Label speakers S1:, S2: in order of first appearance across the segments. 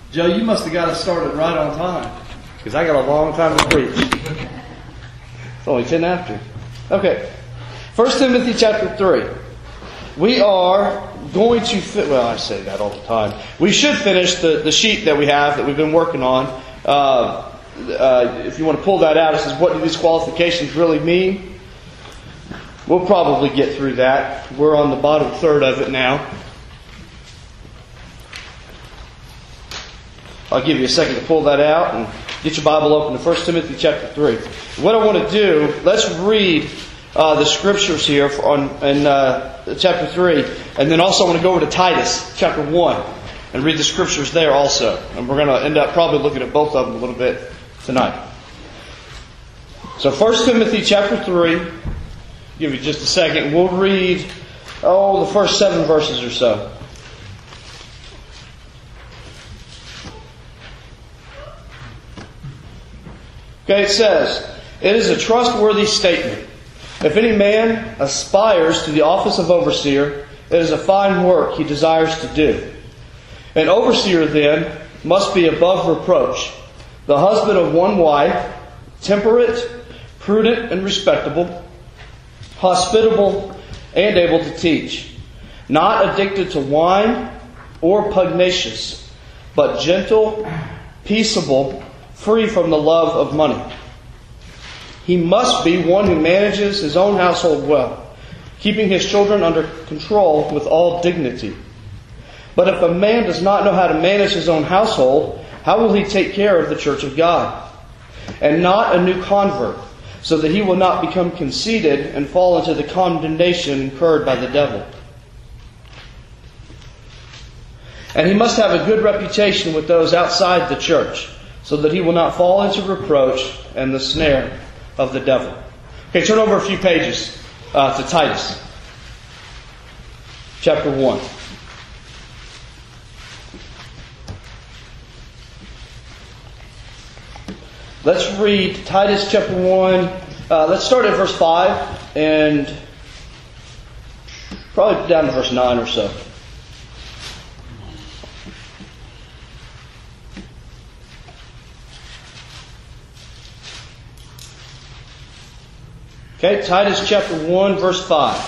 S1: Joe, you must have got us started right on time.
S2: Because I got a long time to preach. It's only 10 after. Okay. 1 Timothy chapter 3. We are going to I say that all the time. We should finish the sheet that we have that we've been working on. If you want to pull that out, it says, what do these qualifications really mean? We'll probably get through that. We're on the bottom third of it now. I'll give you a second to pull that out and get your Bible open to 1 Timothy chapter 3. What I want to do, let's read the scriptures here in chapter 3. And then also I want to go over to Titus chapter 1 and read the scriptures there also. And we're going to end up probably looking at both of them a little bit tonight. So 1 Timothy chapter 3. Give you just a second. We'll read, the first 7 verses or so. Okay, it says, it is a trustworthy statement. If any man aspires to the office of overseer, it is a fine work he desires to do. An overseer, then, must be above reproach, the husband of one wife, temperate, prudent, and respectable, hospitable, and able to teach, not addicted to wine or pugnacious, but gentle, peaceable, free from the love of money. He must be one who manages his own household well, keeping his children under control with all dignity. But if a man does not know how to manage his own household, how will he take care of the church of God? And not a new convert, so that he will not become conceited and fall into the condemnation incurred by the devil. And he must have a good reputation with those outside the church, so that he will not fall into reproach and the snare of the devil. Okay, turn over a few pages to Titus. Chapter 1. Let's read Titus chapter 1. Let's start at verse 5 and probably down to verse 9 or so. Okay, Titus chapter 1, verse 5.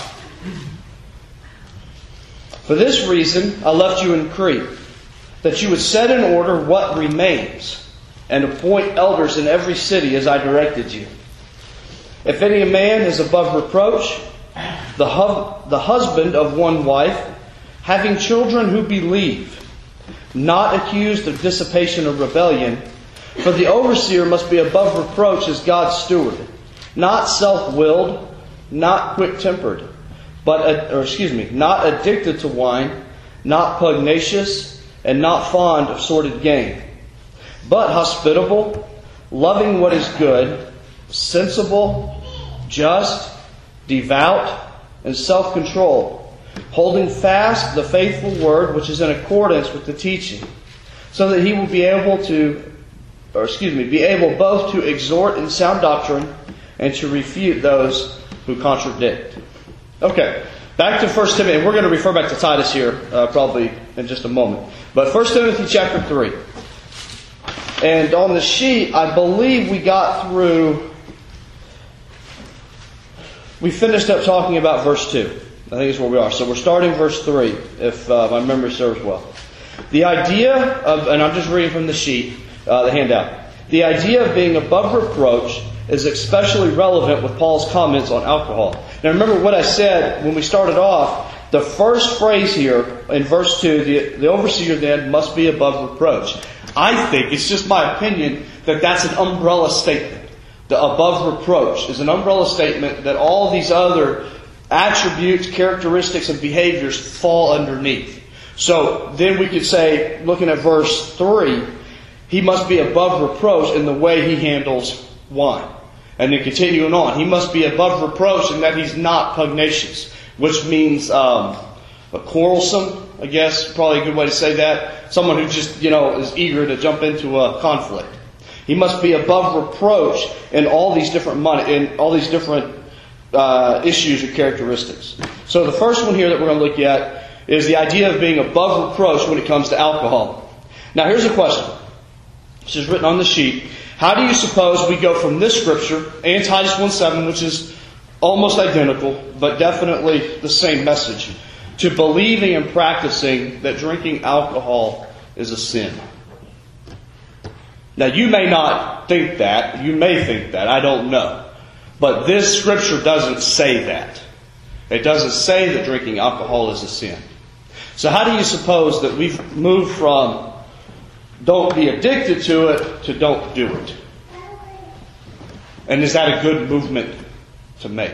S2: For this reason I left you in Crete, that you would set in order what remains, and appoint elders in every city as I directed you. If any man is above reproach, the husband of one wife, having children who believe, not accused of dissipation or rebellion, for the overseer must be above reproach as God's steward, not self-willed, not quick-tempered, not addicted to wine, not pugnacious, and not fond of sordid gain, but hospitable, loving what is good, sensible, just, devout, and self-controlled, holding fast the faithful word which is in accordance with the teaching, so that he will be able both to exhort in sound doctrine and to refute those who contradict. Okay, back to 1 Timothy. And we're going to refer back to Titus here probably in just a moment. But 1 Timothy chapter 3. And on the sheet, I believe we finished up talking about verse 2. I think is where we are. So we're starting verse 3, if my memory serves well. The idea of, and I'm just reading from the sheet, the handout. The idea of being above reproach is especially relevant with Paul's comments on alcohol. Now remember what I said when we started off. The first phrase here in verse 2, the overseer then must be above reproach. I think, it's just my opinion, that that's an umbrella statement. The above reproach is an umbrella statement that all these other attributes, characteristics, and behaviors fall underneath. So then we could say, looking at verse 3, he must be above reproach in the way he handles wine. And then continuing on, he must be above reproach in that he's not pugnacious, which means quarrelsome, I guess, probably a good way to say that. Someone who just, is eager to jump into a conflict. He must be above reproach in all these different issues or characteristics. So the first one here that we're going to look at is the idea of being above reproach when it comes to alcohol. Now here's a question. This is written on the sheet. How do you suppose we go from this scripture, and Titus 1:7, which is almost identical, but definitely the same message, to believing and practicing that drinking alcohol is a sin? Now you may not think that. You may think that. I don't know. But this scripture doesn't say that. It doesn't say that drinking alcohol is a sin. So how do you suppose that we've moved from don't be addicted to it to don't do it? And is that a good movement to make?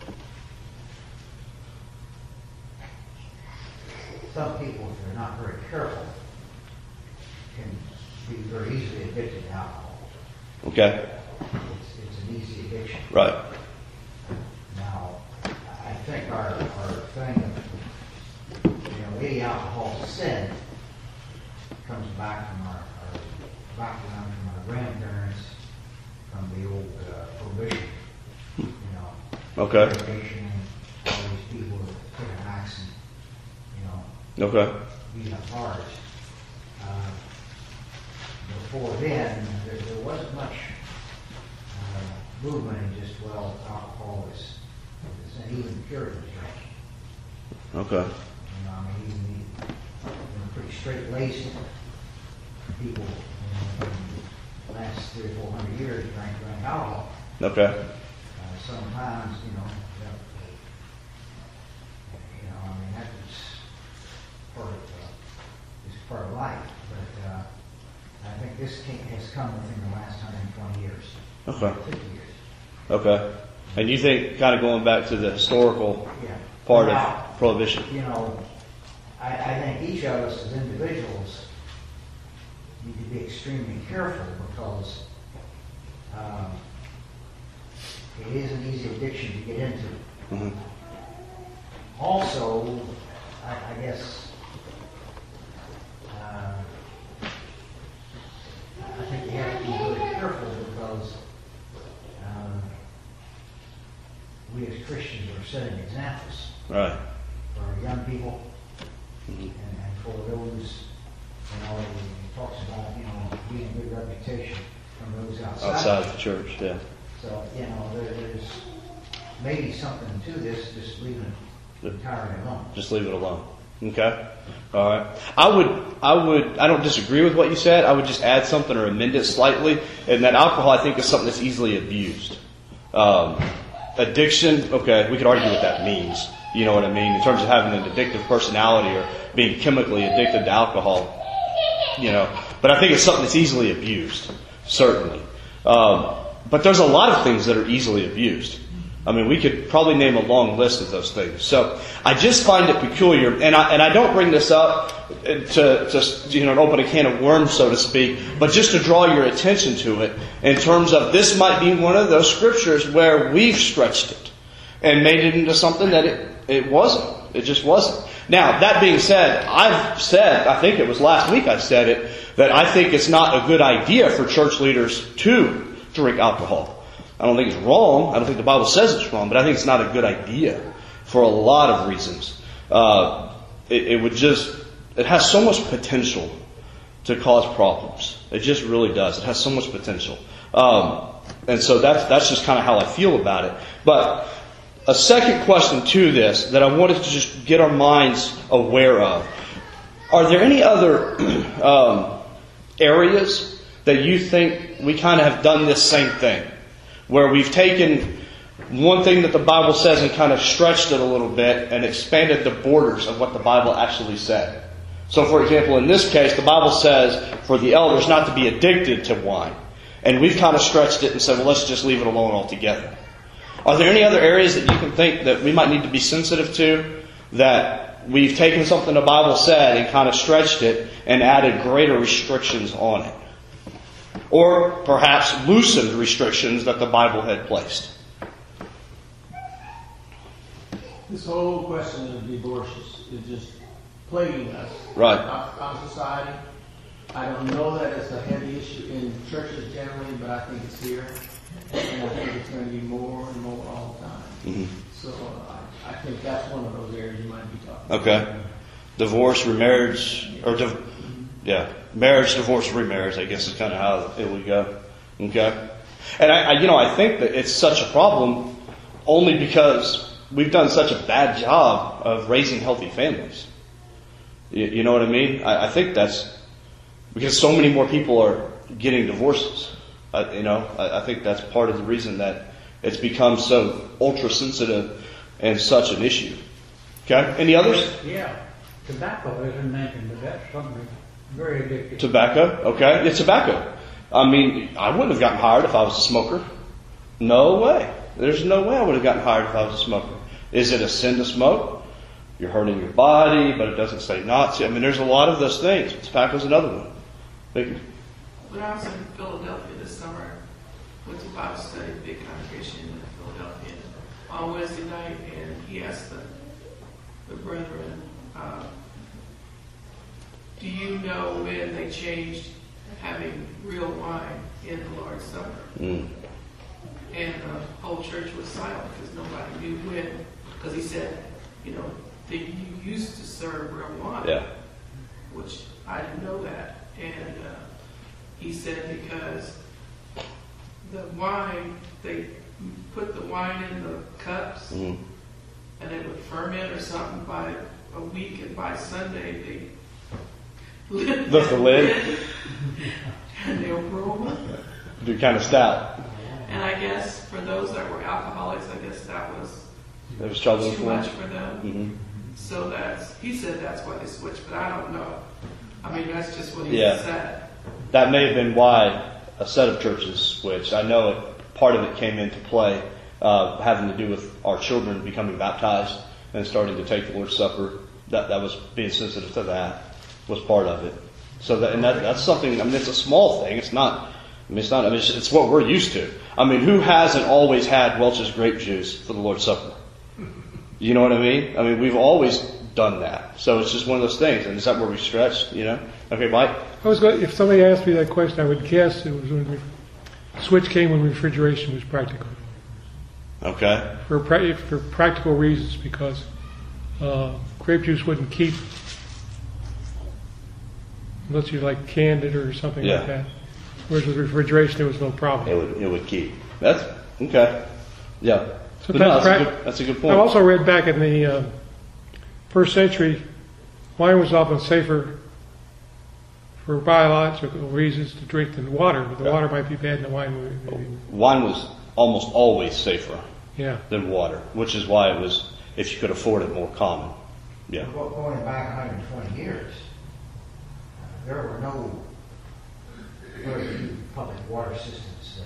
S3: Some people, if they're not very careful, can be very easily addicted to alcohol.
S2: Okay.
S3: It's an easy addiction.
S2: Right.
S3: Now, I think our thing of, eating alcohol is sin comes back from our background, from our grandparents, from the old prohibition.
S2: Okay.
S3: Prohibition, all these people that took an axe and,
S2: Okay.
S3: beat up hearts. Before then, there wasn't much movement in just, alcohol is and even Puritans drank.
S2: Okay.
S3: Even pretty straight-laced people in the last 300 or 400 years drank alcohol.
S2: Okay.
S3: Sometimes, that was part of life. But I think this has come within the last 120 years.
S2: Okay.
S3: 50 years.
S2: Okay. And you think, kind of going back to the historical part of prohibition?
S3: I think each of us as individuals need to be extremely careful because it is an easy addiction to get into.
S2: Mm-hmm.
S3: Also, I guess I think you have to be really careful because we as Christians are setting examples
S2: Right.
S3: for our young people
S2: Mm-hmm.
S3: and for those, he talks about, being a good reputation from those
S2: Outside of the church, yeah.
S3: So, there's maybe something to this, just leaving it entirely alone.
S2: Just leave it alone. Okay? All right. I don't disagree with what you said. I would just add something or amend it slightly. And that alcohol, I think, is something that's easily abused. Addiction, okay, we could argue what that means. You know what I mean? In terms of having an addictive personality or being chemically addicted to alcohol. But I think it's something that's easily abused. Certainly. But there's a lot of things that are easily abused. We could probably name a long list of those things. So I just find it peculiar, and I don't bring this up to open a can of worms, so to speak, but just to draw your attention to it in terms of this might be one of those scriptures where we've stretched it and made it into something that it wasn't. It just wasn't. Now, that being said, I've said, I think it was last week I said it, that I think it's not a good idea for church leaders to drink alcohol. I don't think it's wrong. I don't think the Bible says it's wrong, but I think it's not a good idea for a lot of reasons. It has so much potential to cause problems. It just really does. It has so much potential. And so that's just kind of how I feel about it. But a second question to this that I wanted to just get our minds aware of. Are there any other areas that you think we kind of have done this same thing? Where we've taken one thing that the Bible says and kind of stretched it a little bit and expanded the borders of what the Bible actually said. So, for example, in this case, the Bible says for the elders not to be addicted to wine. And we've kind of stretched it and said, well, let's just leave it alone altogether. Are there any other areas that you can think that we might need to be sensitive to, that we've taken something the Bible said and kind of stretched it and added greater restrictions on it? Or perhaps loosened restrictions that the Bible had placed?
S4: This whole question of divorce is just plaguing us.
S2: Right.
S4: Our society. I don't know that it's a heavy issue in churches generally, but I think it's here. And I think it's going to be more and more all the time.
S2: Mm-hmm.
S4: So I think that's one of those areas you might be talking about.
S2: Okay. Divorce, remarriage, or Yeah. Marriage, divorce, remarriage, I guess is kind of how it would go. Okay? And I think that it's such a problem only because we've done such a bad job of raising healthy families. You know what I mean? I think that's because so many more people are getting divorces. I think that's part of the reason that it's become so ultra sensitive and such an issue. Okay? Any others?
S5: Yeah. Tobacco isn't mentioned, but that's something very addictive.
S2: Tobacco? Okay. Yeah, tobacco. I mean, I wouldn't have gotten hired if I was a smoker. No way. There's no way I would have gotten hired if I was a smoker. Is it a sin to smoke? You're hurting your body, but it doesn't say not to. I mean, there's a lot of those things. Tobacco's another one. Thank you.
S6: When I was in Philadelphia this summer, went to Bible study, big congregation in Philadelphia, on Wednesday night, and he asked the brethren, do you know when they changed having real wine in the Lord's Supper? And the whole church was silent because nobody knew when. Because he said, that you used to serve real wine.
S2: Yeah.
S6: Which I didn't know that. And he said because the wine, they put the wine in the cups and it would ferment or something by a week, and by Sunday they lift
S2: the lid
S6: and they'll roll.
S2: Do kind of stout.
S6: And I guess for those that were alcoholics, I guess that was
S2: It was trouble
S6: too much for them.
S2: Mm-hmm.
S6: So he said that's why they switched, but I don't know. I mean, that's just what he
S2: Yeah.
S6: said.
S2: That may have been why a set of churches switched. I know part of it came into play, having to do with our children becoming baptized and starting to take the Lord's Supper. That was being sensitive to that was part of it. So that's something. I mean, it's a small thing. It's not. It's what we're used to. I mean, who hasn't always had Welch's grape juice for the Lord's Supper? You know what I mean? I mean, we've always done that. So it's just one of those things. And is that where we stretch? Okay, Mike?
S7: If somebody asked me that question, I would guess it was when the switch came when refrigeration was practical.
S2: Okay.
S7: For practical reasons, because grape juice wouldn't keep unless you canned it or something
S2: Yeah.
S7: like that. Whereas with refrigeration, there was no problem.
S2: It would keep. That's okay. Yeah.
S7: So
S2: But no, that's a good point.
S7: I've also read back in the first century, wine was often safer for biological reasons to drink than water. But the water might be bad, and the wine would.
S2: Wine was almost always safer
S7: Yeah.
S2: than water, which is why it was, if you could afford it, more common. Yeah.
S3: Going back 120 years, there were very few public water systems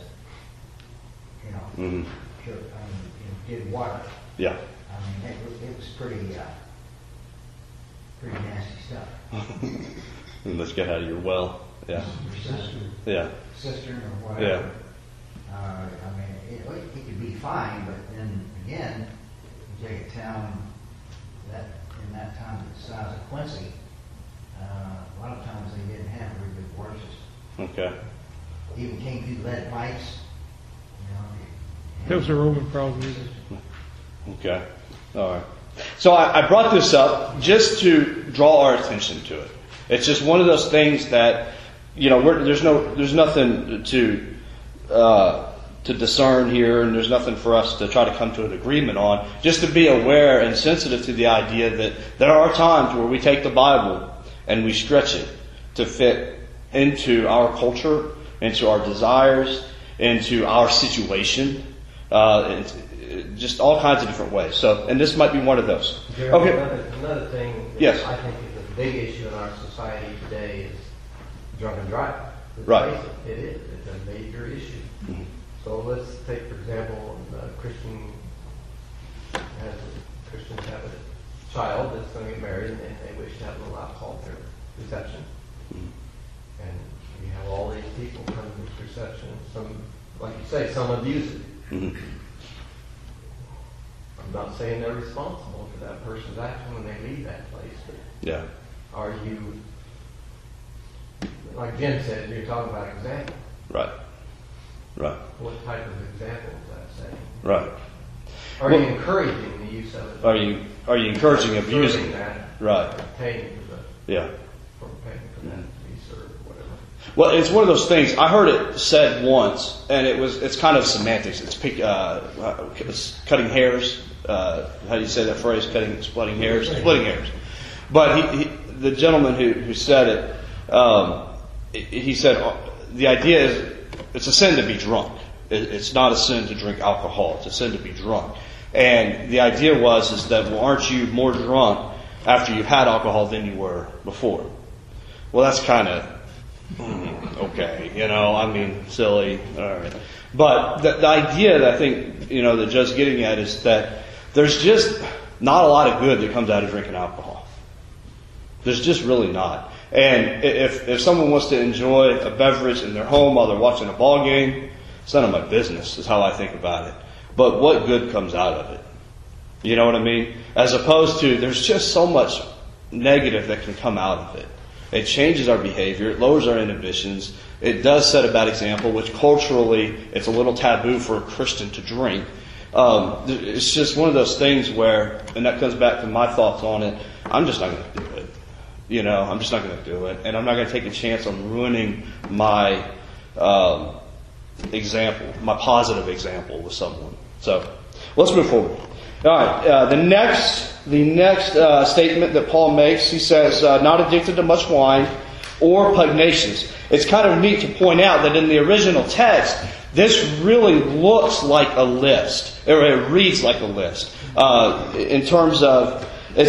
S3: that, did water.
S2: Yeah.
S3: I mean, it was pretty nasty stuff.
S2: And let's get out of your well. Yeah. Yeah.
S3: Cistern or whatever.
S2: Yeah.
S3: I mean, it could be fine, but then again, you take a town that in that time the size of Quincy, a lot of times they didn't have a very good water system.
S2: Okay.
S3: Even came through lead pipes.
S7: That was a Roman problem.
S2: Okay. All right. So I brought this up just to draw our attention to it. It's just one of those things that, there's nothing to discern here, and there's nothing for us to try to come to an agreement on. Just to be aware and sensitive to the idea that there are times where we take the Bible and we stretch it to fit into our culture, into our desires, into our situation, just all kinds of different ways. So, and this might be one of those.
S8: Jeremy,
S2: Okay.
S8: Another thing that
S2: Yes.
S8: I think is a big issue in our society today is drunken driving. Let's
S2: Right.
S8: face it is. It's a major issue.
S2: Mhm.
S8: So let's take, for example, Christians have a child that's going to get married and they wish to have a little alcohol at their reception. And you have all these people come to this reception. Some, like you say, some abuse it.
S2: Mhm.
S8: I'm not saying they're responsible for that person's action when they leave that place, but
S2: Yeah.
S8: are you, like Jim said, you're talking about example.
S2: Right. Right.
S8: What type of example is that saying?
S2: Right.
S8: Are
S2: Well-
S8: you encouraging the use of it?
S2: Are you encouraging abusing?
S8: Serving that?
S2: Right.
S8: Paying for
S2: Yeah.
S8: paying for that use
S2: Well, it's one of those things. I heard it said once, and it's kind of semantics. It's cutting hairs. How do you say that phrase? Splitting hairs. Splitting hairs. But the gentleman who said it, he said the idea is it's a sin to be drunk. It's not a sin to drink alcohol. It's a sin to be drunk. And the idea is that, well, aren't you more drunk after you've had alcohol than you were before? Well, that's kind of okay, silly. All right. But the idea that I think, that Joe's getting at is that there's just not a lot of good that comes out of drinking alcohol. There's just really not. And if someone wants to enjoy a beverage in their home while they're watching a ball game, it's none of my business, is how I think about it. But what good comes out of it? You know what I mean? As opposed to, there's just so much negative that can come out of it. It changes our behavior. It lowers our inhibitions. It does set a bad example, which culturally, it's a little taboo for a Christian to drink. It's just one of those things where, and that comes back to my thoughts on it, I'm just not going to do it. I'm just not going to do it. And I'm not going to take a chance on ruining my example, my positive example with someone. So, let's move forward. All right, the next statement that Paul makes, he says, not addicted to much wine or pugnacious. It's kind of neat to point out that in the original text, this really looks like a list, or it reads like a list. In terms of, it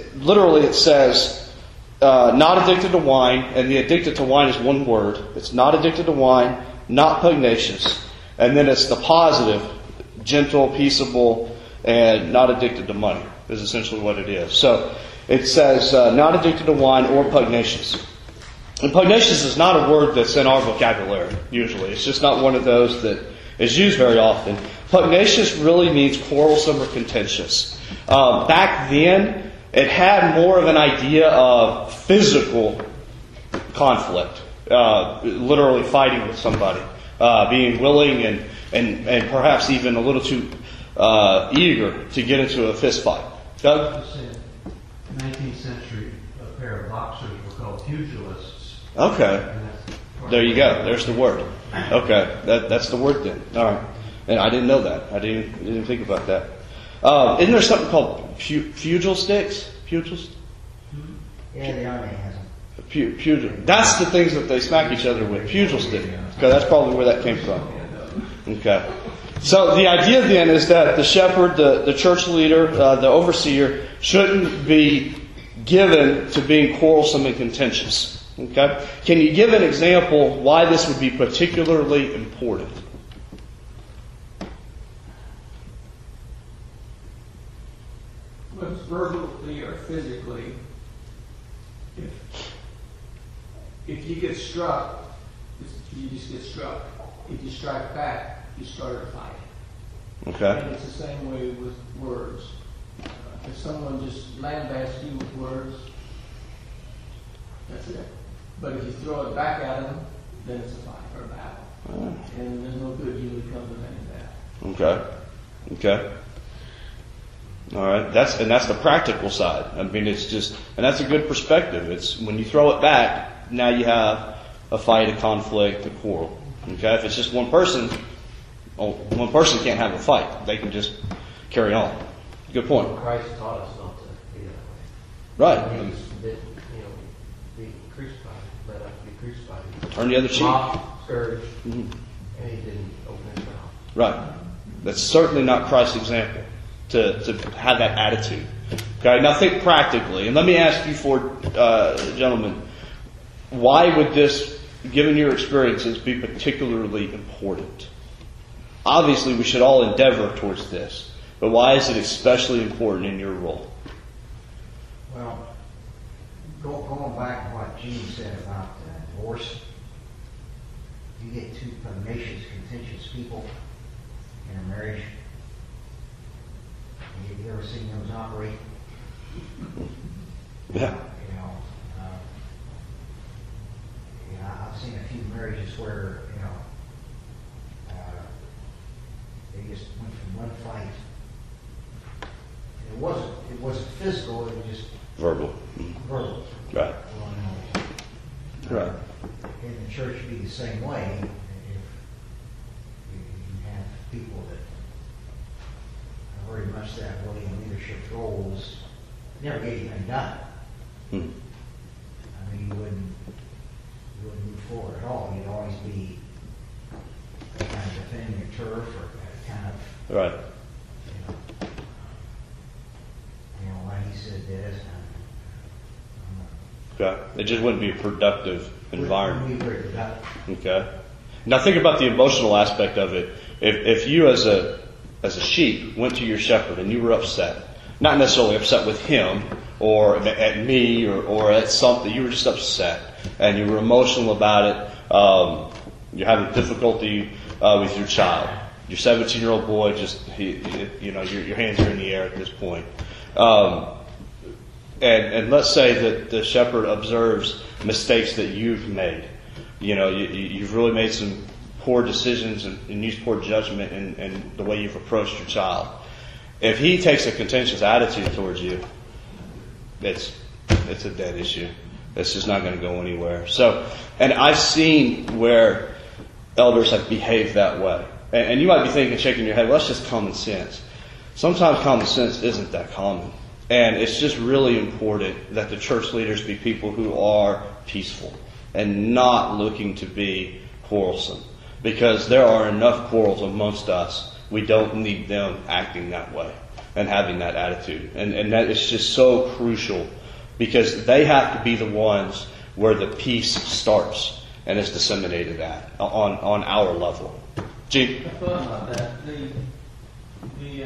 S2: says, not addicted to wine, and the addicted to wine is one word. It's not addicted to wine, not pugnacious. And then it's the positive, gentle, peaceable, and not addicted to money is essentially what it is. So it says not addicted to wine or pugnacious. And pugnacious is not a word that's in our vocabulary usually. It's just not one of those that is used very often. Pugnacious really means quarrelsome or contentious. Back then, it had more of an idea of physical conflict, literally fighting with somebody, being willing and perhaps even a little too eager to get into a fist fight. Doug?
S3: 19th century, a pair of boxers were called pugilists.
S2: Okay. There you go. There's the word. Okay. That's the word then. All right. And I didn't know that. I didn't think about that. Isn't there something called pugil sticks? Pugils?
S3: Yeah, the Army has them.
S2: Pugil. That's the things that they smack each other with. Pugil stick. Okay, that's probably where that came from. Okay. So the idea then is that the shepherd, the church leader, the overseer, shouldn't be given to being quarrelsome and contentious. Okay? Can you give an example why this would be particularly important?
S4: Whether it's verbally or physically, if you get struck, you just get struck. If you strike back, you start a fight.
S2: Okay.
S4: And it's the same way with words. If someone just lambasts you with words, that's it. But if you throw it back at them, then it's a fight or a battle. And there's no good usually comes of any of that.
S2: Okay. All right. That's the practical side. I mean, it's just, and that's a good perspective. It's when you throw it back, now you have a fight, a conflict, a quarrel. Okay. If it's just one person can't have a fight. They can just carry on. Good point.
S8: Christ taught us not to be that way.
S2: Right.
S8: He forbid, be crucified, let us be crucified.
S2: Turn the other cheek.
S8: Mocked, scourged, and he didn't open his mouth.
S2: Right. That's certainly not Christ's example to have that attitude. Okay. Now think practically, and let me ask you gentlemen, why would this, given your experiences, be particularly important? Obviously, we should all endeavor towards this, but why is it especially important in your role?
S3: Well, going back to what Gene said about divorce, you get two pugnacious, contentious people in a marriage. Have you ever seen those operate?
S2: Yeah.
S3: I've seen a few marriages where, they just went from one fight. It wasn't physical, it was just
S2: Verbal.
S3: verbal.
S2: Right. Right.
S3: in the church be the same way. If you have people that are very much that way in leadership roles, never get anything done. I mean, you wouldn't move forward at all. You'd always be kind of defending your turf or kind of,
S2: Right.
S3: why he said this.
S2: Okay. It just wouldn't be a productive environment.
S3: Wouldn't be very productive.
S2: Okay. Now think about the emotional aspect of it. If you as a sheep went to your shepherd and you were upset, not necessarily upset with him or at me or at something, you were just upset and you were emotional about it. You're having difficulty with your child. Your 17-year-old boy your hands are in the air at this point. And let's say that the shepherd observes mistakes that you've made. You've really made some poor decisions and used poor judgment in the way you've approached your child. If he takes a contentious attitude towards you, it's a dead issue. It's just not going to go anywhere. So, and I've seen where elders have behaved that way. And you might be thinking, shaking your head, well, that's just common sense. Sometimes common sense isn't that common. And it's just really important that the church leaders be people who are peaceful and not looking to be quarrelsome. Because there are enough quarrels amongst us. We don't need them acting that way and having that attitude. And that is just so crucial because they have to be the ones where the peace starts and is disseminated at on our level. Gene?
S4: I thought about that. The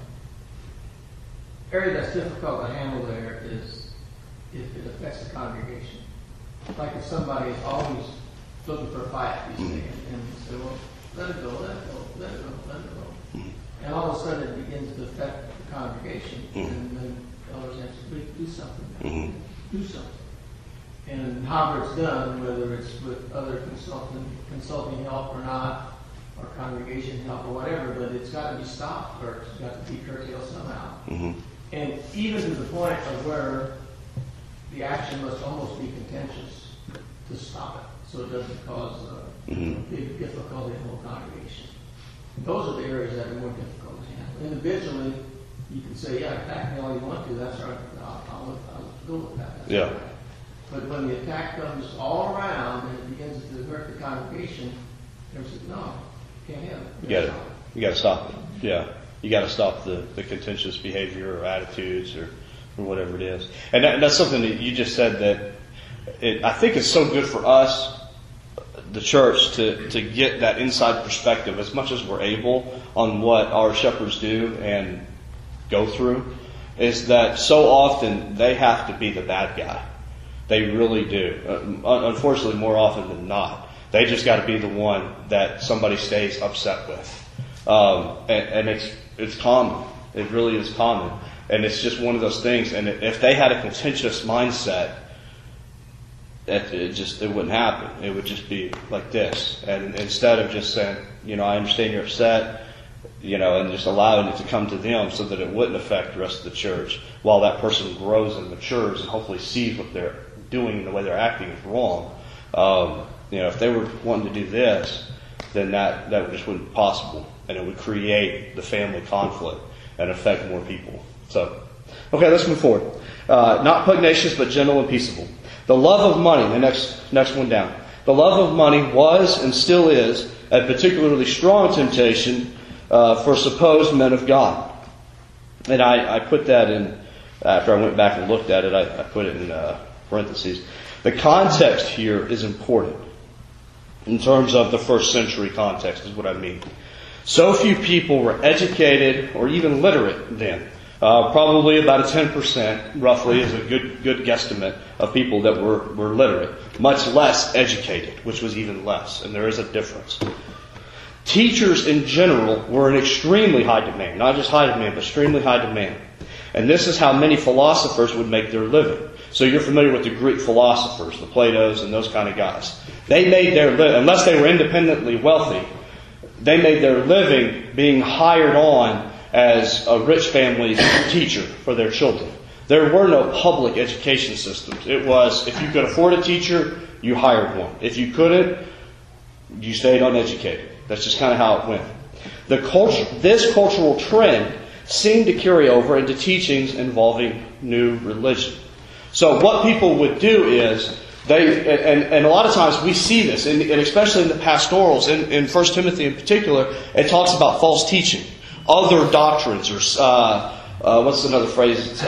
S4: area that's difficult to handle there is if it affects the congregation. Like if somebody is always looking for a fight, you say, and you say, well, let it go, let it go, let it go, let it go. And all of a sudden it begins to affect the congregation. And then elders have to do something. Do something. And however it's done, whether it's with other consulting help or not, or congregation help or whatever, but it's got to be stopped or it's got to be curtailed somehow. And even to the point of where the action must almost be contentious to stop it, so it doesn't cause big difficulty in the whole congregation. Those are the areas that are more difficult to handle. Individually, you can say, yeah, attack me all you want to, that's right, I'll go with that. That's right. But when the attack comes all around and it begins to hurt the congregation, there's no, can't handle it.
S2: You got to stop it. Yeah. You got to stop the contentious behavior or attitudes or whatever it is. And that's something that you just said that I think it's so good for us, the church, to get that inside perspective as much as we're able on what our shepherds do and go through, is that so often they have to be the bad guy. They really do. Unfortunately, more often than not. They just got to be the one that somebody stays upset with. And it's common. It really is common. And it's just one of those things. And if they had a contentious mindset, it wouldn't happen. It would just be like this. And instead of just saying, I understand you're upset, and just allowing it to come to them so that it wouldn't affect the rest of the church while that person grows and matures and hopefully sees what they're doing and the way they're acting is wrong. If they were wanting to do this, then that just wouldn't be possible. And it would create the family conflict and affect more people. So, okay, let's move forward. Not pugnacious, but gentle and peaceable. The love of money, the next one down. The love of money was and still is a particularly strong temptation for supposed men of God. And I put that in, after I went back and looked at it, I put it in parentheses. The context here is important. In terms of the first century context is what I mean. So few people were educated or even literate then. Probably about a 10% roughly is a good guesstimate of people that were literate. Much less educated, which was even less. And there is a difference. Teachers in general were in extremely high demand. Not just high demand, but extremely high demand. And this is how many philosophers would make their living. So you're familiar with the Greek philosophers, the Platos and those kind of guys. They made their living, unless they were independently wealthy, they made their living being hired on as a rich family's teacher for their children. There were no public education systems. It was, if you could afford a teacher, you hired one. If you couldn't, you stayed uneducated. That's just kind of how it went. This cultural trend seemed to carry over into teachings involving new religion. So what people would do is, and a lot of times we see this, and especially in the pastorals, in 1 Timothy in particular, it talks about false teaching, other doctrines, or what's another phrase?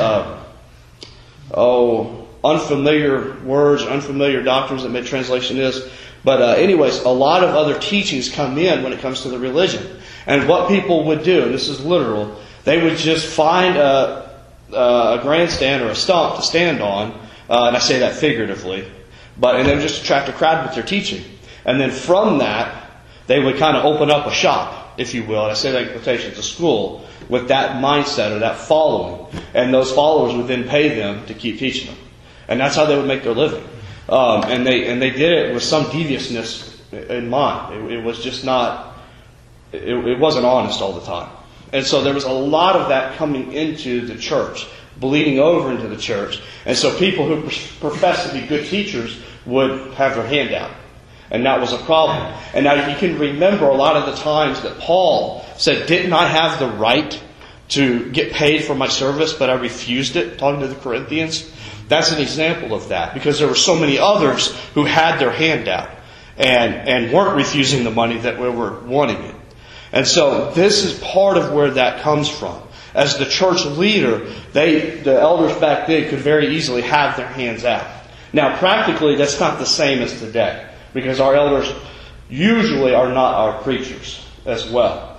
S2: Unfamiliar words, unfamiliar doctrines, that mid-translation is. But anyways, a lot of other teachings come in when it comes to the religion. And what people would do, and this is literal, they would just find a grandstand or a stump to stand on, and I say that figuratively, and they would just attract a crowd with their teaching. And then from that, they would kind of open up a shop, if you will, and I say that in quotations, a school, with that mindset or that following. And those followers would then pay them to keep teaching them. And that's how they would make their living. And they did it with some deviousness in mind. It was just not, it wasn't honest all the time. And so there was a lot of that coming into the church, bleeding over into the church. And so people who profess to be good teachers would have their hand out. And that was a problem. And now you can remember a lot of the times that Paul said, didn't I have the right to get paid for my service, but I refused it, talking to the Corinthians? That's an example of that, because there were so many others who had their hand out and weren't refusing the money, that we were wanting it. And so this is part of where that comes from. As the church leader, the elders back then could very easily have their hands out. Now, practically, that's not the same as today, because our elders usually are not our preachers as well.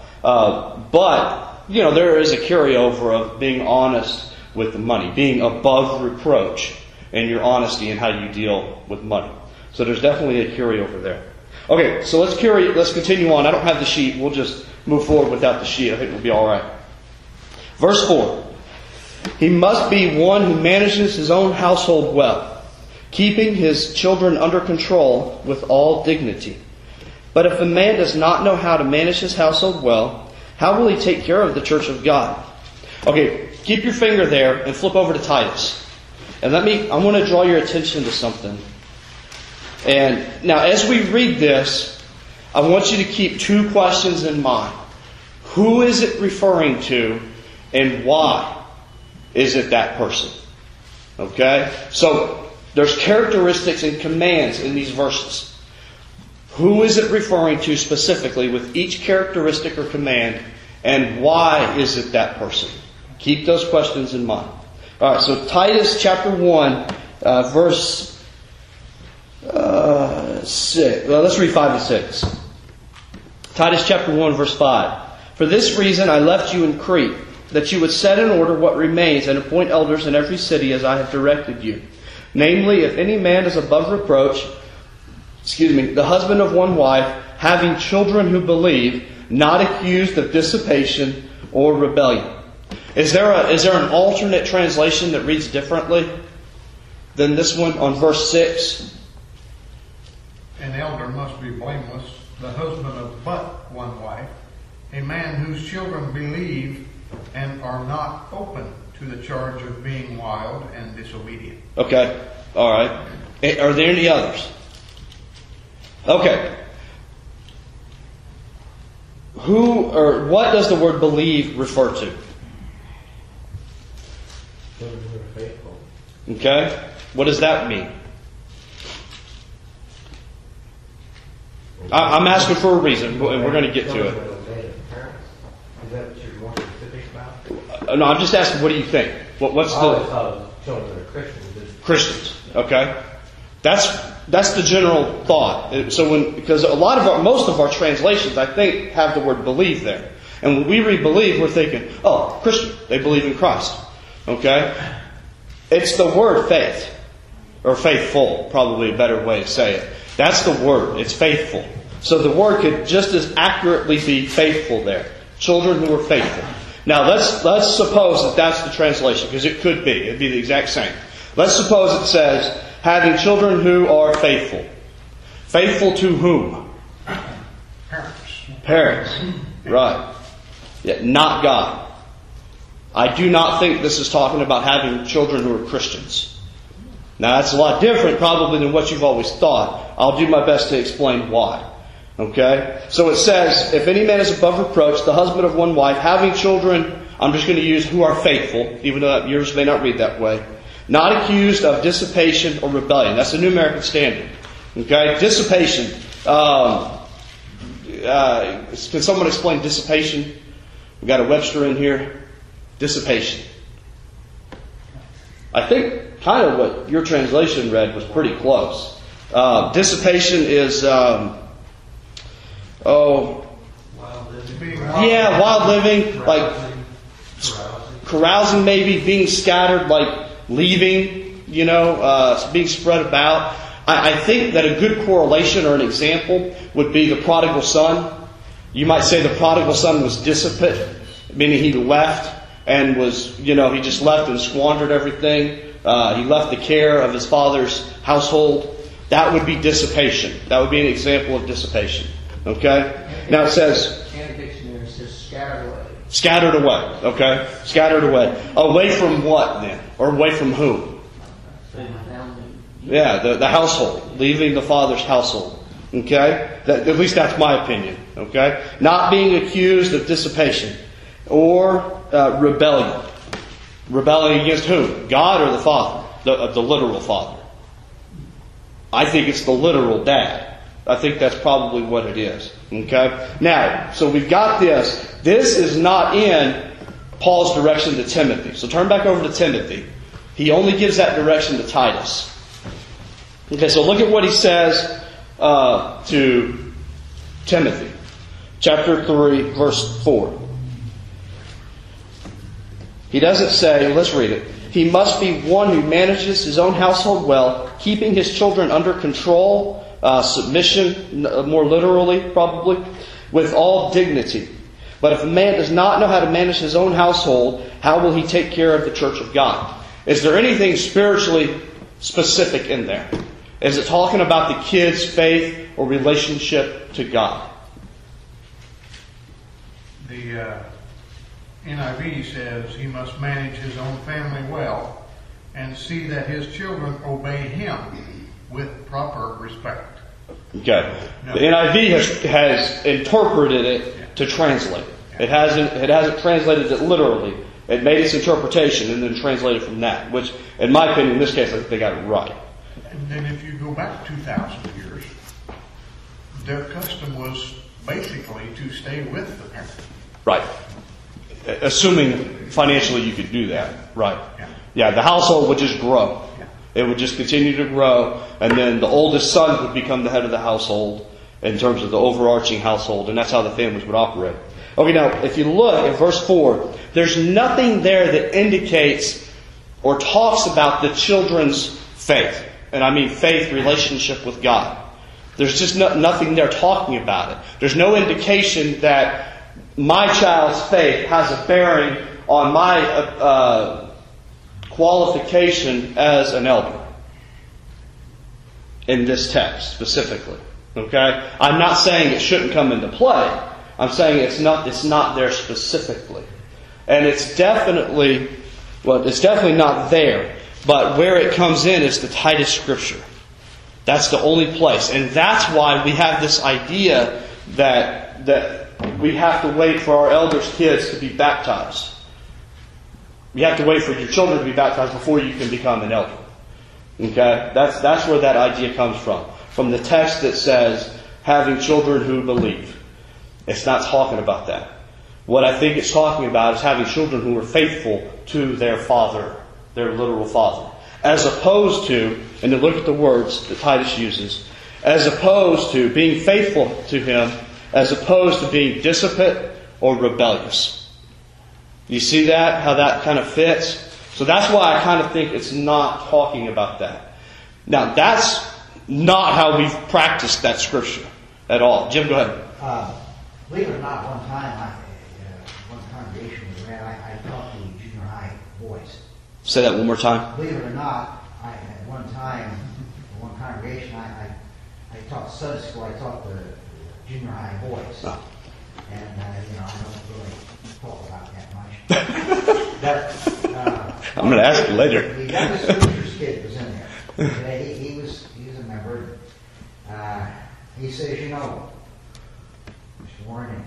S2: But, there is a carryover of being honest with the money, being above reproach in your honesty in how you deal with money. So there's definitely a carryover there. Okay, so let's continue on. I don't have the sheet. We'll just move forward without the sheet. I think we'll be all right. Verse 4. He must be one who manages his own household well, keeping his children under control with all dignity. But if a man does not know how to manage his household well, how will he take care of the church of God? Okay, keep your finger there and flip over to Titus. And I want to draw your attention to something. And now as we read this, I want you to keep two questions in mind. Who is it referring to, and why is it that person? Okay? So there's characteristics and commands in these verses. Who is it referring to specifically with each characteristic or command, and why is it that person? Keep those questions in mind. All right, so Titus chapter 1, verse 6. Well, let's read 5 and 6. Titus chapter 1, verse 5. For this reason I left you in Crete, that you would set in order what remains and appoint elders in every city as I have directed you. Namely, if any man is above reproach, the husband of one wife, having children who believe, not accused of dissipation or rebellion. Is there an alternate translation that reads differently than this one on verse 6?
S9: An elder must be blameless, the husband of but one wife, a man whose children believe and are not open to the charge of being wild and disobedient. Okay, all right. Are there any others? Okay. Who or what does the word believe refer to?
S8: Children who are faithful.
S2: Okay. What does that mean? I'm asking for a reason, and we're going to get to it.
S8: Is that what you're more specific about?
S2: No, I'm just asking, what do you think? What's the
S8: children that are Christians?
S2: Christians, okay? That's the general thought. So because most of our translations, I think, have the word believe there. And when we read believe, we're thinking, oh, Christian, they believe in Christ. Okay? It's the word faith. Or faithful, probably a better way to say it. That's the word. It's faithful. So the word could just as accurately be faithful there. Children who are faithful. Now let's suppose that that's the translation, because it could be. It'd be the exact same. Let's suppose it says, having children who are faithful. Faithful to whom? Parents. Right. Yeah, not God. I do not think this is talking about having children who are Christians. Now that's a lot different probably than what you've always thought. I'll do my best to explain why. Okay? So it says, if any man is above reproach, the husband of one wife, having children, I'm just going to use who are faithful, even though yours may not read that way, not accused of dissipation or rebellion. That's the New American Standard. Okay? Dissipation. Can someone explain dissipation? We've got a Webster in here. Dissipation. I think kind of what your translation read was pretty close. Dissipation is, wild living, like carousing maybe, being scattered, like leaving, being spread about. I think that a good correlation or an example would be the prodigal son. You might say the prodigal son was dissipate, meaning he left and was, he just left and squandered everything. He left the care of his father's household. That would be dissipation. That would be an example of dissipation. Okay? Now it says...
S4: And the dictionary says scattered away.
S2: Scattered away. Okay? Scattered away. Away from what then? Or away from who? Yeah, the household. Leaving the father's household. Okay? At least that's my opinion. Okay? Not being accused of dissipation. Or rebellion. Rebelling against who? God or the father? The literal father. I think it's the literal dad. I think that's probably what it is. Okay? Now, so we've got this. This is not in Paul's direction to Timothy. So turn back over to Timothy. He only gives that direction to Titus. Okay, so look at what he says to Timothy. Chapter 3, verse 4. He doesn't say, let's read it. He must be one who manages his own household well, keeping his children under control, submission, more literally probably, with all dignity. But if a man does not know how to manage his own household, how will he take care of the church of God? Is there anything spiritually specific in there? Is it talking about the kid's faith or relationship to God?
S9: The NIV says he must manage his own family well and see that his children obey him with proper respect.
S2: Okay. The NIV has interpreted it to translate. It hasn't translated it literally. It made its interpretation and then translated from that, which, in my opinion, in this case, I think they got it right.
S9: And then if you go back 2,000 years, their custom was basically to stay with the parent.
S2: Right. Assuming financially you could do that. Right. Yeah, the household would just grow. It would just continue to grow, and then the oldest son would become the head of the household in terms of the overarching household, and that's how the families would operate. Okay, now, if you look at verse 4, there's nothing there that indicates or talks about the children's faith. And I mean faith relationship with God. There's just nothing there talking about it. There's no indication that my child's faith has a bearing on my qualification as an elder. In this text, specifically. Okay? I'm not saying it shouldn't come into play. I'm saying it's not there specifically. And it's definitely not there. But where it comes in is the Titus Scripture. That's the only place. And that's why we have this idea that we have to wait for our elders' kids to be baptized. You have to wait for your children to be baptized before you can become an elder. Okay? That's where that idea comes from. From the text that says, having children who believe. It's not talking about that. What I think it's talking about is having children who are faithful to their father, their literal father. As opposed to, and to look at the words that Titus uses, as opposed to being faithful to him, as opposed to being dissipate or rebellious. You see that? How that kind of fits? So that's why I kind of think it's not talking about that. Now, that's not how we've practiced that scripture at all. Jim, go ahead.
S3: Believe it or not, one time, one congregation we ran, I taught the junior high boys.
S2: Say that one more time.
S3: Believe it or not, at one time, one congregation, I taught Sunday school, I taught the junior high boys.
S2: Oh.
S3: And, I don't really talk about that much. But,
S2: I'm going to ask you later.
S3: The youngest preacher's kid was in there. He was a member. He says, you know, Mr. Warren,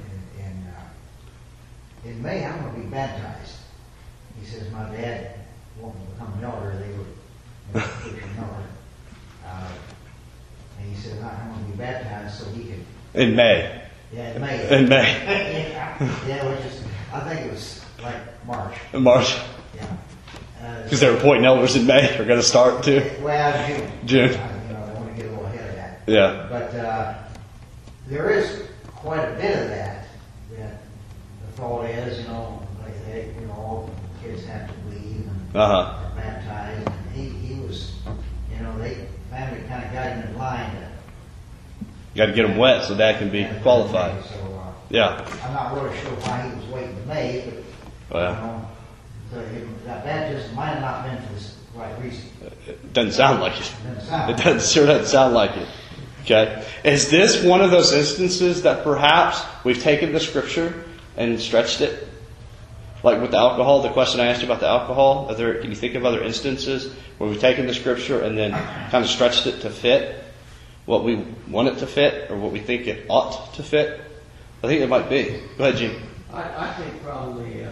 S3: in May I'm going to be baptized. He says, my dad wanted to become an elder. They were pushing elder. And he said, I'm going to be baptized so he can...
S2: In May.
S3: Yeah, in May.
S2: In May.
S3: Yeah, which is, I think it was like March.
S2: In March.
S3: Yeah.
S2: Because they were appointing elders in May. They're going to start too.
S3: Well, June.
S2: June.
S3: They want to get a little ahead of that.
S2: Yeah.
S3: But there is quite a bit of that. That the thought is, like all kids have to believe and are baptized. And he was, they family kind of got him in line to.
S2: You got to get them wet so Dad can be qualified.
S3: So,
S2: Yeah.
S3: I'm not really sure why he was waiting to May, but
S2: Well,
S3: that baptism might have not been for the right reason.
S2: it doesn't sound like it.
S3: It
S2: It sure doesn't sound like it. Okay. Is this one of those instances that perhaps we've taken the scripture and stretched it? Like with the alcohol, the question I asked you about the alcohol, can you think of other instances where we've taken the scripture and then kind of stretched it to fit what we want it to fit or what we think it ought to fit? I think it might be. Go ahead, Gene.
S4: I think probably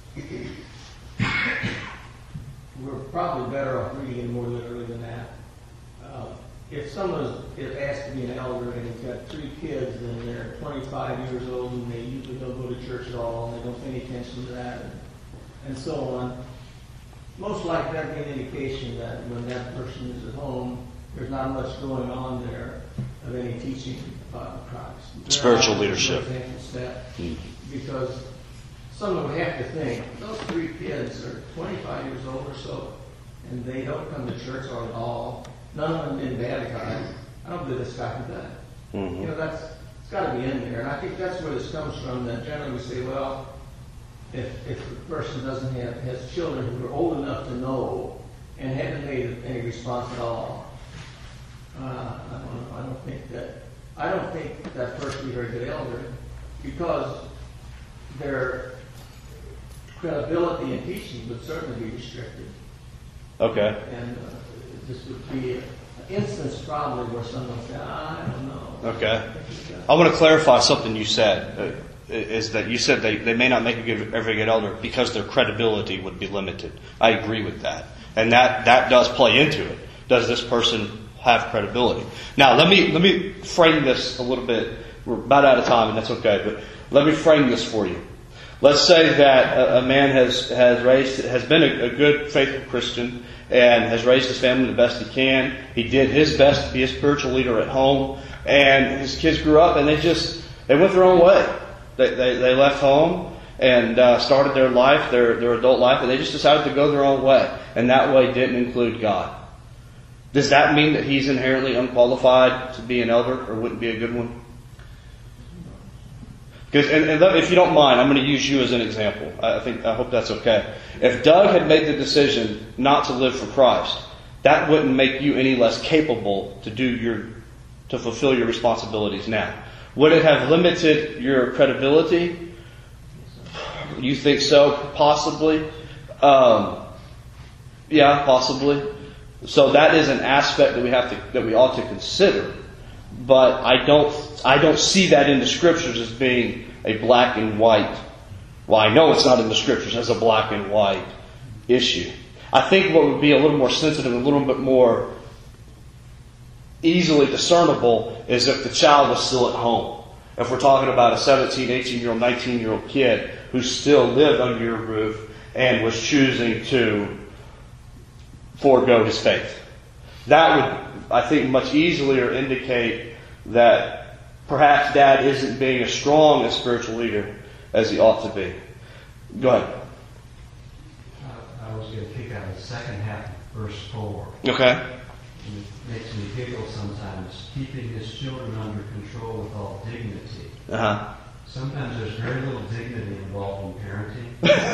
S4: we're probably better off reading it more literally than that. If someone is asked to be an elder and he's got 3 kids and they're 25 years old and they usually don't go to church at all and they don't pay any attention to that and so on, most likely that would be an indication that when that person is at home, there's not much going on there of any teaching about Christ.
S2: Spiritual leadership.
S4: Because someone would have to think, those 3 kids are 25 years old or so, and they don't come to church at all. None of them in bad time. I don't believe this guy did that.
S2: Mm-hmm.
S4: It's got to be in there. And I think that's where this comes from, that generally we say, well, if the person has children who are old enough to know and haven't made any response at all, I don't think that person would be a very good elder, because their credibility in teaching would certainly be restricted.
S2: Okay.
S4: And this would be an instance probably where someone said, I don't know.
S2: Okay. I want to clarify something you said. Is that you said they may not make a very good elder because their credibility would be limited. I agree with that. And that does play into it. Does this person have credibility? Now, let me frame this a little bit. We're about out of time, and that's okay. But let me frame this for you. Let's say that a man has been a good, faithful Christian and has raised his family the best he can. He did his best to be a spiritual leader at home, and his kids grew up and they went their own way. They left home and started their life, their adult life, and they just decided to go their own way, and that way didn't include God. Does that mean that he's inherently unqualified to be an elder, or wouldn't be a good one? Because, and if you don't mind, I'm going to use you as an example. I hope that's okay. If Doug had made the decision not to live for Christ, that wouldn't make you any less capable to fulfill your responsibilities now. Would it have limited your credibility? You think so? Possibly. Yeah, possibly. So that is an aspect that we ought to consider. But I don't see that in the Scriptures as being a black and white. Well, I know it's not in the Scriptures as a black and white issue. I think what would be a little more sensitive, a little bit more easily discernible, is if the child was still at home. If we're talking about a 17, 18-year-old, 19-year-old kid who still lived under your roof and was choosing to forego his faith. That would, I think, much easier indicate that perhaps Dad isn't being as strong a spiritual leader as he ought to be. Go ahead.
S10: I was going to pick out the second half of verse 4.
S2: Okay.
S10: It makes me giggle sometimes. Keeping his children under control with all dignity.
S2: Uh-huh.
S10: Sometimes there's very little dignity involved in parenting.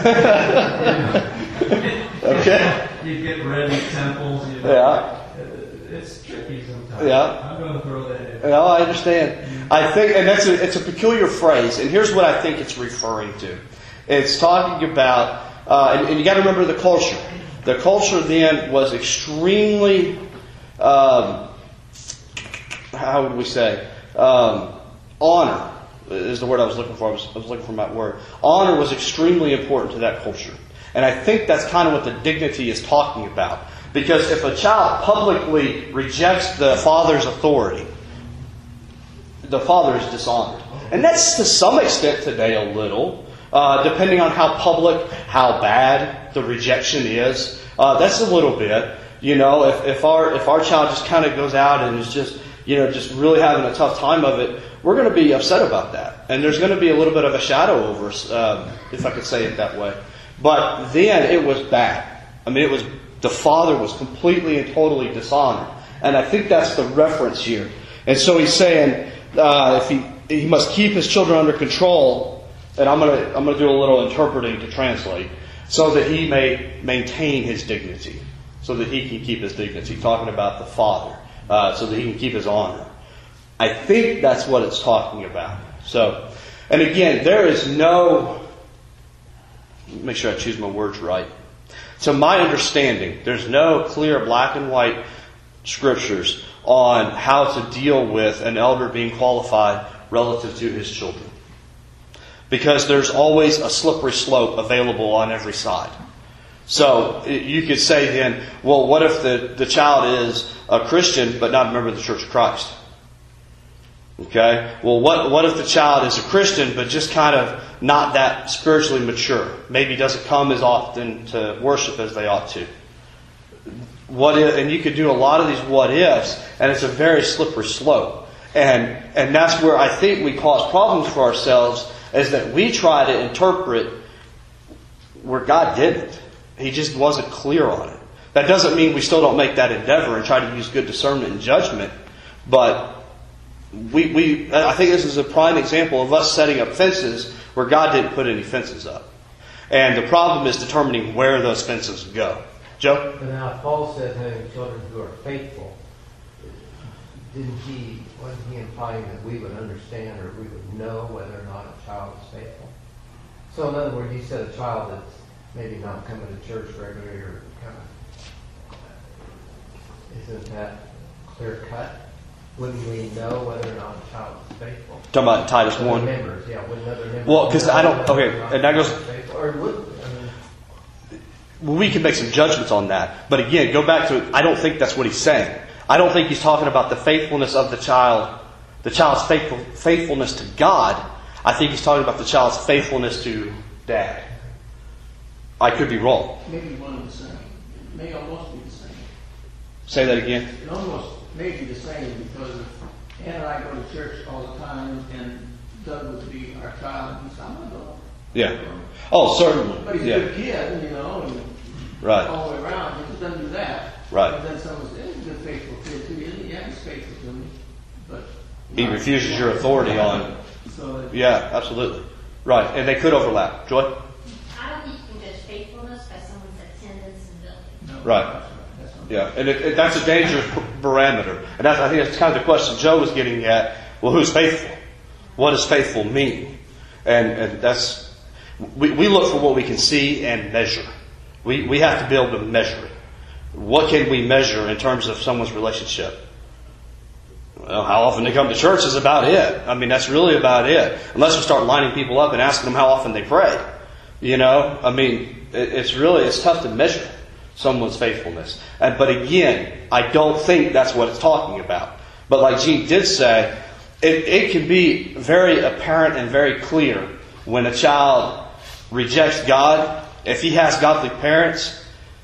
S2: Okay.
S10: You get ready temples.
S2: Yeah.
S10: It's tricky sometimes.
S2: Yeah.
S10: I'm going to throw that in.
S2: Yeah, I understand. I think, and it's a peculiar phrase, and here's what I think it's referring to. It's talking about, and you got to remember the culture. The culture then was extremely how would we say, honor is the word I was looking for. I was looking for that word. Honor was extremely important to that culture. And I think that's kind of what the dignity is talking about. Because if a child publicly rejects the father's authority, the father is dishonored. And that's to some extent today a little, depending on how public, how bad the rejection is. That's a little bit. You know, if our child just kind of goes out and is just really having a tough time of it, we're going to be upset about that. And there's going to be a little bit of a shadow over us, if I could say it that way. But then it was bad. I mean, the father was completely and totally dishonored. And I think that's the reference here. And so he's saying, if he must keep his children under control, and I'm going to do a little interpreting to translate, so that he may maintain his dignity, so that he can keep his dignity. Talking about the father, so that he can keep his honor. I think that's what it's talking about. So, and again, there is no, make sure I choose my words right. To my understanding, there's no clear black and white scriptures on how to deal with an elder being qualified relative to his children. Because there's always a slippery slope available on every side. So you could say then, well, what if the child is a Christian but not a member of the Church of Christ? Okay? Well, what if the child is a Christian but just kind of not that spiritually mature? Maybe doesn't come as often to worship as they ought to. What if? And you could do a lot of these what ifs, and it's a very slippery slope. And that's where I think we cause problems for ourselves, is that we try to interpret where God didn't. He just wasn't clear on it. That doesn't mean we still don't make that endeavor and try to use good discernment and judgment, but I think this is a prime example of us setting up fences where God didn't put any fences up. And the problem is determining where those fences go. Joe?
S8: But now Paul says having children who are faithful. Wasn't he implying that we would understand or we would know whether or not a child is faithful? So in other words, he said a child that's maybe not coming to church regularly or kind of, isn't that clear cut? Wouldn't we know whether or not a child is faithful?
S2: Talking about Titus 1.
S8: Members, yeah, wouldn't other members?
S2: Well, because I don't. Okay, and that goes.
S8: Or would,
S2: Well, we can make some judgments on that, but again, go back to it. I don't think that's what he's saying. I don't think he's talking about the faithfulness of the child's faithfulness to God. I think he's talking about the child's faithfulness to Dad. I could be wrong.
S4: Maybe one of the same. It may almost be the same.
S2: Say that again.
S4: It almost may be the same, because if Ann and I go to church all the time, and Doug would be our child, and he's I'm going to go.
S2: Yeah. Oh, certainly.
S4: But he's a good kid, and
S2: right.
S4: all the way around. He just doesn't do that.
S2: Right.
S4: And then someone says, he's a faithful kid too. Yeah, he's faithful to me. But
S2: He refuses your authority on.
S4: So
S2: Yeah, absolutely. Right. And they could overlap. Joy?
S11: I don't think you can judge faithfulness by someone's attendance and building.
S4: no,
S2: Right. Yeah. And that's a dangerous parameter. And I think that's kind of the question Joe was getting at. Well, who's faithful? What does faithful mean? And that's, we look for what we can see and measure. We have to be able to measure it. What can we measure in terms of someone's relationship? Well, how often they come to church is about it. I mean, that's really about it. Unless we start lining people up and asking them how often they pray. I mean, it's tough to measure someone's faithfulness. But again, I don't think that's what it's talking about. But like Gene did say, it can be very apparent and very clear when a child rejects God. If he has godly parents,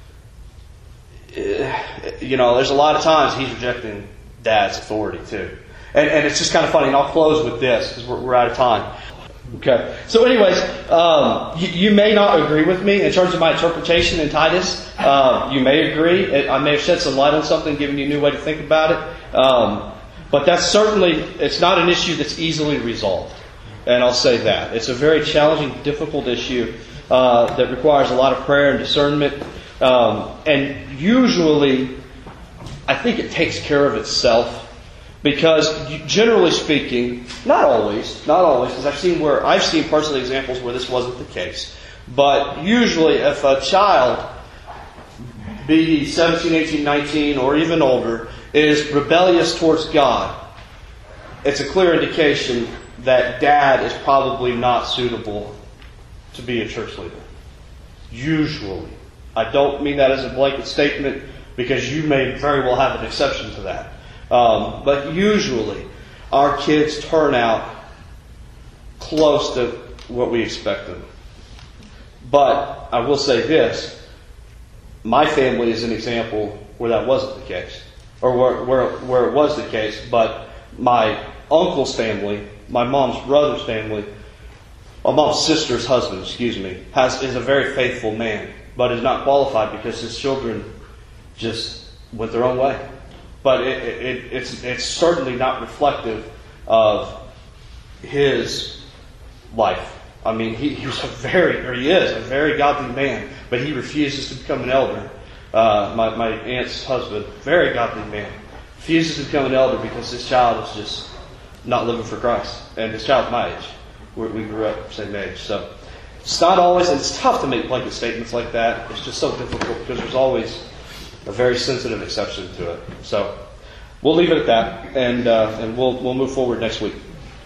S2: there's a lot of times he's rejecting Dad's authority too. And it's just kind of funny, and I'll close with this because we're out of time. Okay. So anyways, you may not agree with me in terms of my interpretation in Titus. You may agree. I may have shed some light on something, given you a new way to think about it. But it's not an issue that's easily resolved. And I'll say that. It's a very challenging, difficult issue that requires a lot of prayer and discernment. And usually, I think it takes care of itself. Because generally speaking, not always, because I've seen personally examples where this wasn't the case. But usually if a child, be he 17, 18, 19, or even older, is rebellious towards God, it's a clear indication that dad is probably not suitable to be a church leader. Usually. I don't mean that as a blanket statement, because you may very well have an exception to that. But usually, our kids turn out close to what we expect them. But I will say this, my family is an example where that wasn't the case, or where it was the case, but my uncle's family, my mom's brother's family, my mom's sister's husband, is a very faithful man, but is not qualified because his children just went their own way. But it's certainly not reflective of his life. I mean, he is a very godly man, but he refuses to become an elder. My aunt's husband, very godly man, refuses to become an elder because his child is just not living for Christ. And his child's my age. We grew up the same age. So it's not always, and it's tough to make blanket statements like that. It's just so difficult because there's always a very sensitive exception to it. So we'll leave it at that, and we'll move forward next week.